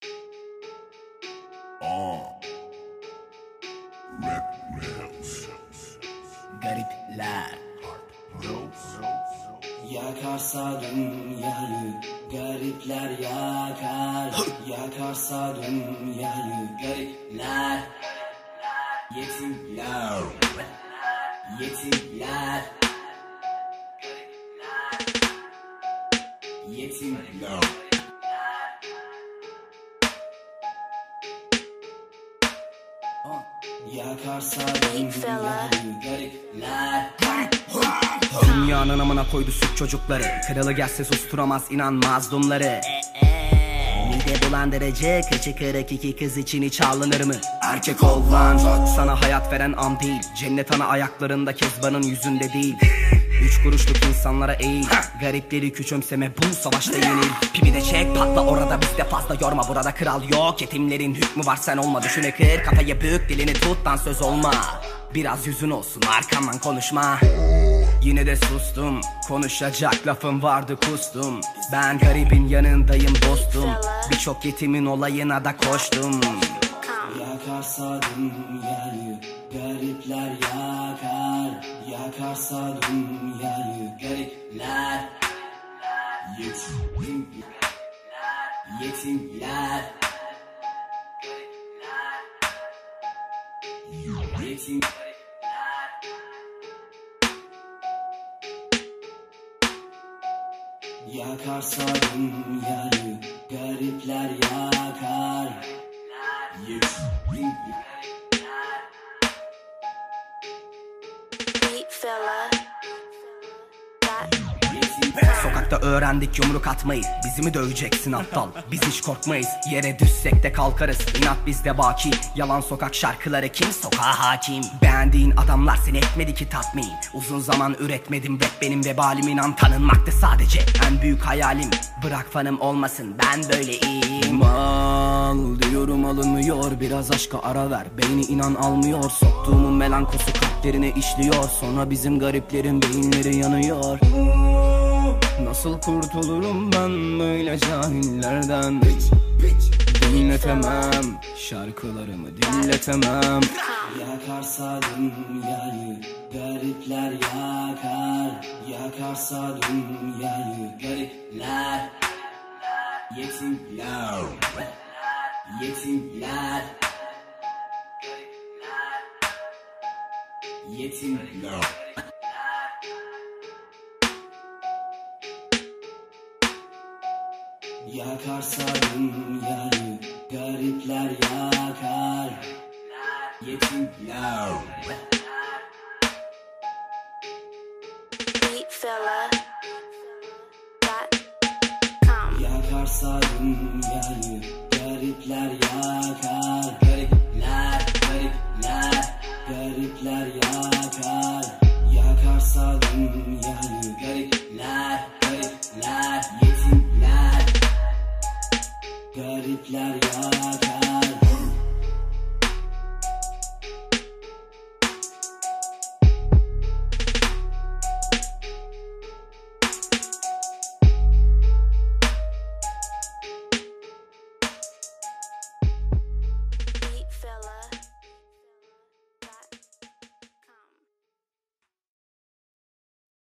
Garipler yakarsa dünyayı, garipler yakar. Yakarsa dünyayı, garipler. Yetimler, yetimler, yetimler. Yakarsa dünyayı, garipler. Dünyanın amına koydu süt çocukları. Kralı gelse susturamaz, inanmaz dumları. Mide bulandırıcı, kıçı kırık iki kız için hiç ağlanır mı? Erkek ol lan. Sana hayat veren am değil, cennet ana ayaklarında, Kezban'ın yüzünde değil. 3 kuruşluk insanlara eğil, garipleri küçümseme, bu savaşta yenil. Pipi de çek, patla orada, bizde fazla yorma, burada kral yok. Yetimlerin hükmü var, sen olma, düşüne kır. Kafayı bük, dilini tuttan söz olma. Biraz yüzün olsun, arkamdan konuşma. Yine de sustum, konuşacak lafım vardı kustum. Ben garibin yanındayım dostum, birçok yetimin olayına da koştum. Yakarsa dünyayı, garipler yakar. Yakarsa dünyayı, garipler. Yetimler, yetimler, yetimler. Yakarsa dünyayı, garipler yakar. Sokakta öğrendik yumruk atmayı, bizi mi döveceksin aptal? Biz hiç korkmayız, yere düşsek de kalkarız. İnat bizde baki, yalan sokak şarkıları, kim sokağa hakim? Beğendiğin adamlar seni etmedi ki tatmin. Uzun zaman üretmedim, rap benim vebalim, inan tanınmaktı sadece en büyük hayalim. Bırak fanım olmasın, ben böyle iyiyim. Mal diyorum alınmıyor, biraz aşka ara ver, beyni inan almıyor. Soktuğumun melankosu kalplerine işliyor, sonra bizim gariplerin beyinleri yanıyor. Nasıl kurtulurum ben böyle cahillerden? Dinletemem, şarkılarımı dinletemem. Yakarsa dünyayı, garipler yakar. Yakarsa dünyayı, garipler. Yetimler, yetimler, yetimler. Yakarsa dünyayı, garipler yakar. Yetimler. Yakarsa dünyayı, garipler yakar. Garipler, garipler, garipler yakar. Yakarsa dünyayı, garipler, garipler, yetimler. Garipler yakar.